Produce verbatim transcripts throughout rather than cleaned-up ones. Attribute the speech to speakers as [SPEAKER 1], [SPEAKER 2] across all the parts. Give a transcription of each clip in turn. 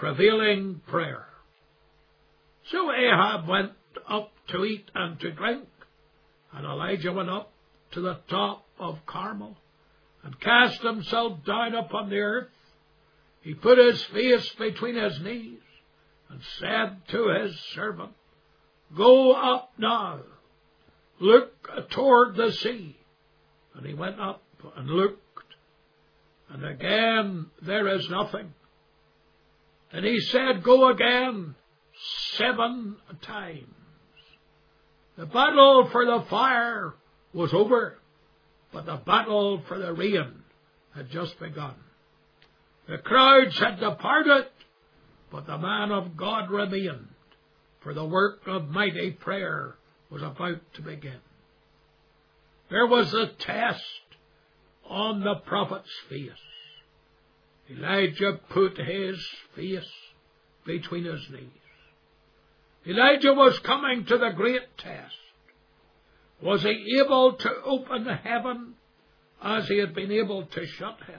[SPEAKER 1] prevailing prayer. So Ahab went up to eat and to drink, and Elijah went up to the top of Carmel, and cast himself down upon the earth. He put his face between his knees, and said to his servant, Go up now, look toward the sea. And he went up and looked, and again there is nothing. And he said, Go again seven times. The battle for the fire was over, but the battle for the rain had just begun. The crowds had departed, but the man of God remained, for the work of mighty prayer was about to begin. There was a test on the prophet's face. Elijah put his face between his knees. Elijah was coming to the great test. Was he able to open heaven as he had been able to shut heaven?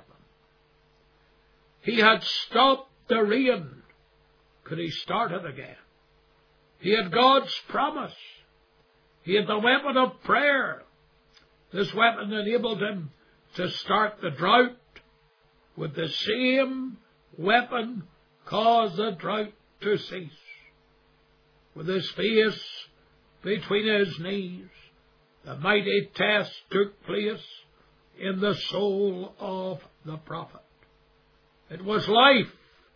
[SPEAKER 1] He had stopped the rain. Could he start it again? He had God's promise. He had the weapon of prayer. This weapon enabled him to start the drought. Would the same weapon cause the drought to cease? With his face between his knees, the mighty test took place in the soul of the prophet. It was life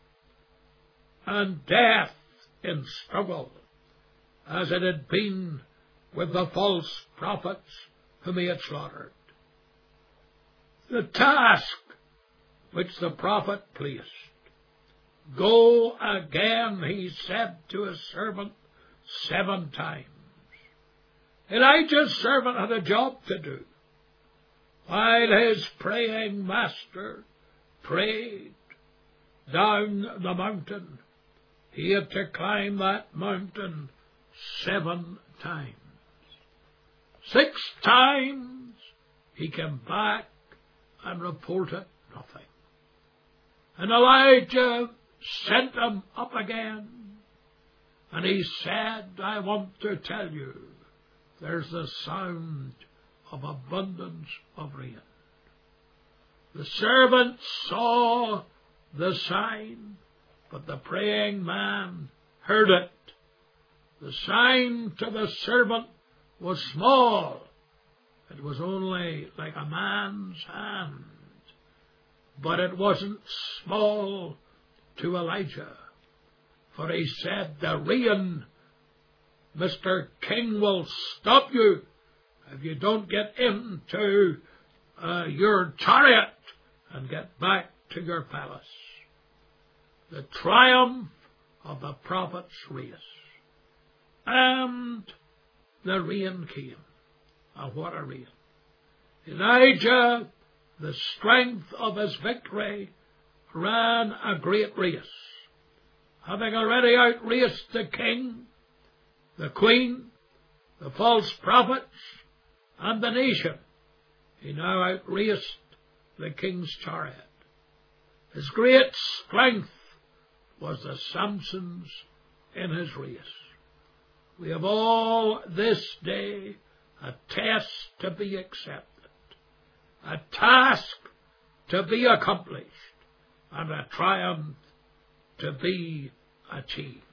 [SPEAKER 1] and death in struggle, as it had been with the false prophets whom he had slaughtered. The task which the prophet placed. Go again, he said to his servant seven times. Elijah's servant had a job to do. While his praying master prayed down the mountain, he had to climb that mountain seven times. Six times he came back and reported nothing. And Elijah sent him up again, and he said, I want to tell you, there's the sound of abundance of rain. The servant saw the sign, but the praying man heard it. The sign to the servant was small. It was only like a man's hand. But it wasn't small to Elijah. For he said, the rain, Mister King, will stop you if you don't get into uh, your chariot and get back to your palace. The triumph of the prophet's race. And the rain came. And what a rain. Elijah, the strength of his victory, ran a great race. Having already outraced the king, the queen, the false prophets, and the nation, he now outraced the king's chariot. His great strength was the Samson's in his race. We have all this day a test to be accepted, a task to be accomplished, and a triumph to be achieved.